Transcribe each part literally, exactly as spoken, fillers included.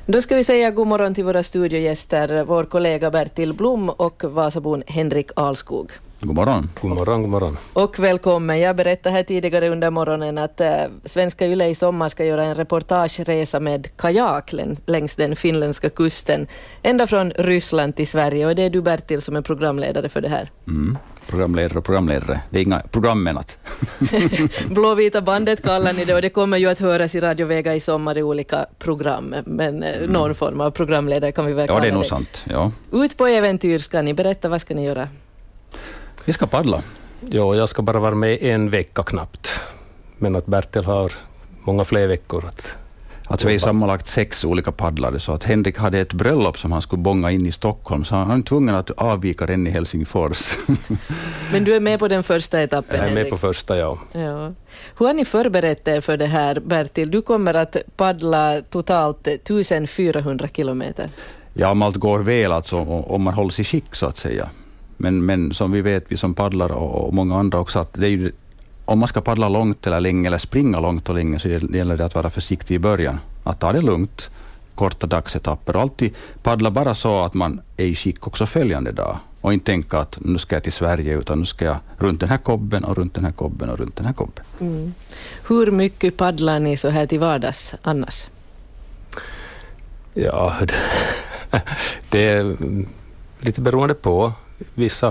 Då ska vi säga god morgon till våra studiogäster, vår kollega Bertil Blom och Vasabon Henrik Alskog. God morgon. God morgon, god morgon. Och välkommen. Jag berättade här tidigare under morgonen att äh, Svenska Yle i sommar ska göra en reportageresa med kajak längs den finländska kusten, ända från Ryssland till Sverige. Och det är du, Bertil, som är programledare för det här. Mm. Programledare och programledare. Det är inga programmenat. Blåvita bandet kallar ni det, och det kommer ju att höras i Radio Vega i sommar i olika program. Men mm. någon form av programledare kan vi väl kalla det. Ja, det är nog det. Sant. Ja. Ut på äventyr ska ni. Berätta, vad ska ni göra? Vi ska paddla. Ja, jag ska bara vara med en vecka knappt. Men att Bertil har många fler veckor att... Alltså vi är sammanlagt sex olika paddlare, så att Henrik hade ett bröllop som han skulle bonga in i Stockholm, så han är tvungen att avvika den i Helsingfors. Men du är med på den första etappen, Jag är med Henrik. på första, ja. ja. Hur har ni förberett er för det här, Bertil? Du kommer att paddla totalt fjortonhundra kilometer. Ja, om allt går väl, alltså, om man håller sig skick så att säga. Men, men som vi vet, vi som paddlar och, och många andra också, att det är ju, om man ska paddla långt eller länge eller springa långt och länge, så gäller det att vara försiktig i början. Att ta det lugnt, korta dagsetapper, och alltid paddla bara så att man är i skick också följande dag. Och inte tänka att nu ska jag till Sverige, utan nu ska jag runt den här kobben och runt den här kobben och runt den här kobben. Mm. Hur mycket paddlar ni så här till vardags annars? Ja, det är lite beroende på. Vissa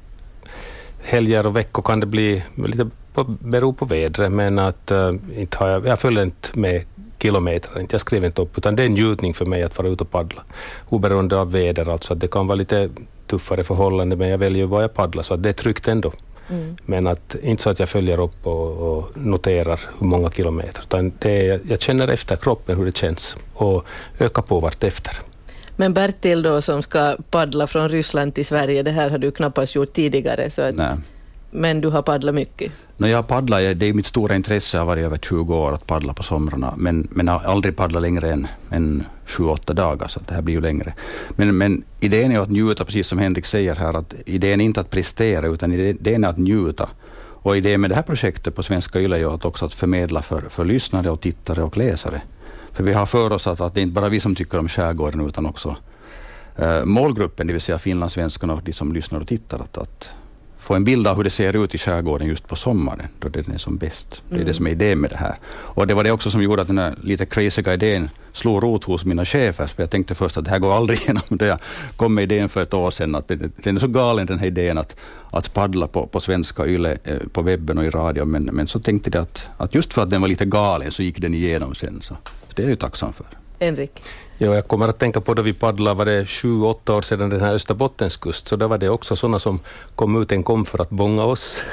helger och veckor kan det bli lite på, bero på vädret, men att uh, inte har jag, jag följer inte med kilometer, inte jag skriver inte upp, utan det är en njutning för mig att vara ute och paddla. Oberoende av väder, alltså att det kan vara lite tuffare förhållanden, men jag väljer vad jag paddlar, så att det är tryggt ändå. Mm. Men att inte så att jag följer upp och, och noterar hur många kilometer, utan det är, jag känner efter kroppen hur det känns och ökar på vart efter. Men Bertil då, som ska paddla från Ryssland till Sverige, det här har du knappast gjort tidigare. Så att, men du har paddlat mycket. No, jag paddlar, det är mitt stora intresse, har varit över tjugo år att paddla på somrarna. Men, men jag har aldrig paddlat längre än, än sju åtta dagar, så det här blir ju längre. Men, men idén är att njuta, precis som Henrik säger här, att idén är inte att prestera, utan idén är att njuta. Och idén med det här projektet på Svenska Yle är att också att förmedla för, för lyssnare och tittare och läsare. För vi har för oss att, att det är inte bara vi som tycker om skärgården, utan också eh, målgruppen, det vill säga finlandssvenskarna och de som lyssnar och tittar, att, att få en bild av hur det ser ut i skärgården just på sommaren, då den är som bäst. Det är mm. det som är idén med det här. Och det var det också som gjorde att den här lite crazyga idén slog rot hos mina chefer, för jag tänkte först att det här går aldrig igenom. Det jag kom med idén för ett år sedan, att den är så galen, den här idén att, att paddla på, på Svenska Yle, eh, på webben och i radio, men, men så tänkte jag att, att just för att den var lite galen så gick den igenom sen, så det är jag ju tacksam för. Henrik? Ja, jag kommer att tänka på då vi paddlade, var det sju, åtta år sedan, den här Österbottenskust, så då var det också sådana som kom ut en kom för att bonga oss.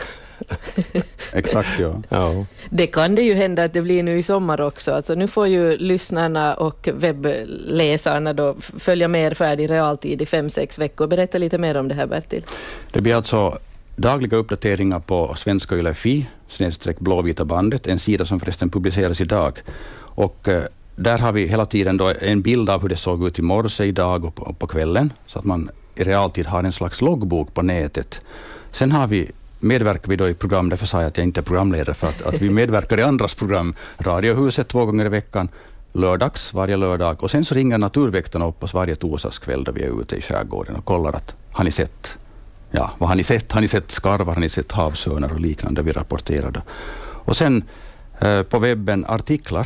Exakt, ja. ja. Det kan det ju hända att det blir nu i sommar också. Alltså nu får ju lyssnarna och webbläsarna då följa med färdig i realtid i fem, sex veckor. Berätta lite mer om det här, Bertil. Det blir alltså dagliga uppdateringar på Svenska Yle Fi, snedstreck Blåvita bandet, en sida som förresten publiceras idag. Och eh, där har vi hela tiden då en bild av hur det såg ut i morse, idag och på, på kvällen, så att man i realtid har en slags loggbok på nätet. Sen har vi, medverkar vi då i program, därför sa jag att jag inte är programledare, för att, att vi medverkar i andras program, Radiohuset två gånger i veckan, lördags, varje lördag, och sen så ringer naturväktarna upp oss varje torsdagskväll då vi är ute i skärgården och kollar att, har ni sett? Ja, vad har ni sett? Har ni sett skarvar? Har ni sett havsörnar och liknande vi rapporterade? Och sen eh, på webben artiklar,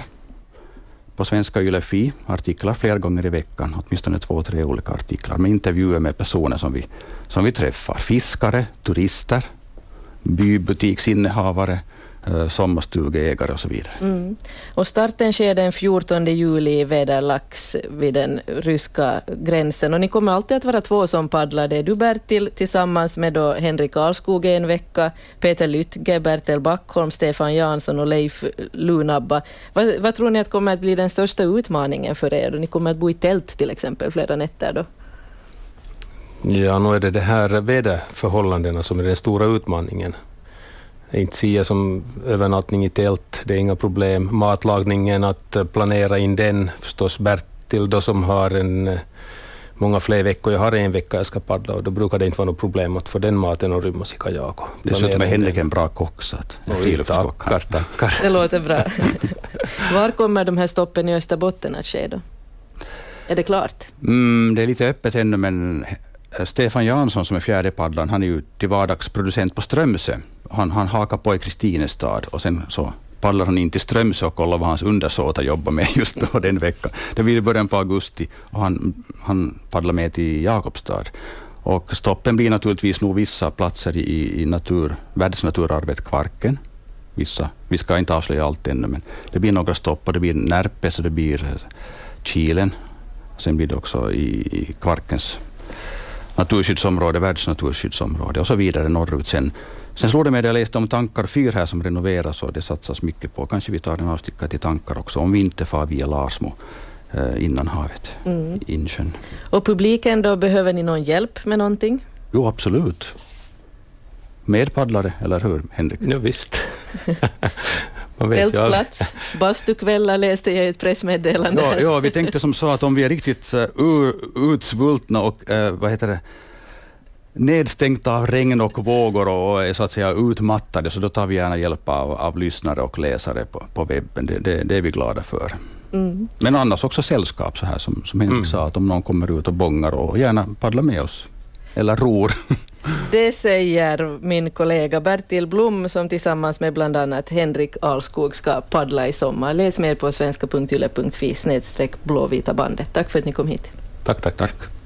på Svenska Yle Fi, artiklar flera gånger i veckan, åtminstone två, tre olika artiklar med intervjuer med personer som vi, som vi träffar. Fiskare, turister, bybutiksinnehavare, eh, sommarstugeägare och så vidare. Mm. Och starten sker den fjortonde juli i Väderlax vid den ryska gränsen. Och ni kommer alltid att vara två som paddlar. Det är du, Bertil, tillsammans med då Henrik Alskog en vecka, Peter Lytge, Bertil Backholm, Stefan Jansson och Leif Lunabba. Vad, vad tror ni att kommer att bli den största utmaningen för er? Ni kommer att bo i tält till exempel flera nätter då. Ja, nu är det det här väderförhållandena som är den stora utmaningen. Inte säga som övernattning i tält, det är inga problem. Matlagningen, att planera in den, förstås Bertil då som har en, många fler veckor. Jag har en vecka jag ska paddla och då brukar det inte vara något problem att få den maten och rymmas i kajak. Dessutom är Henrik en bra kock, så att tackar, tackar. Det låter bra. Var kommer de här stoppen i Österbotten att ske då? Är det klart? Mm, det är lite öppet ännu, men Stefan Jansson som är fjärde paddlaren, han är ju till vardags producent på Strömsö. Han, han hakar på i Kristinestad och sen så paddlar han in till Strömsö och kollar vad hans undersåtar jobbar med just då den veckan. Det blir i början på augusti och han, han paddlar med till Jakobstad. Och stoppen blir naturligtvis nog vissa platser i, i natur, världsnaturarvet Kvarken. Vissa, vi ska inte avslöja allt ännu, men det blir några stopp och det blir Närpes och det blir Kilen. Sen blir det också i, i Kvarkens naturskyddsområde, världsnaturskyddsområde och så vidare norrut. Sen, sen slår det med det jag läste om Tankar fyr här som renoveras och det satsas mycket på. Kanske vi tar en avstickare till Tankar också om vinterfar via Larsmo eh, innan havet, mm. insjön. Och publiken då, behöver ni någon hjälp med någonting? Jo, absolut. Medpaddlare, eller hur, Henrik? Ja, vist. Man vet Fältplats, bastukvällar läste jag i ett pressmeddelande. Ja, ja, vi tänkte som så att om vi är riktigt uh, utsvultna och uh, vad heter det, nedstänkta av regn och vågor och är så att säga utmattade, så då tar vi gärna hjälp av, av lyssnare och läsare på, på webben. Det, det, det är vi glada för. Mm. Men annars också sällskap så här som, som Henrik mm. sa, att om någon kommer ut och bångar och gärna paddlar med oss. Eller ror. Det säger min kollega Bertil Blom som tillsammans med bland annat Henrik Alskog ska paddla i sommar. Läs mer på svenska punkt yle punkt fi snedstreck blåvita bandet. Tack för att ni kom hit. Tack, tack, tack.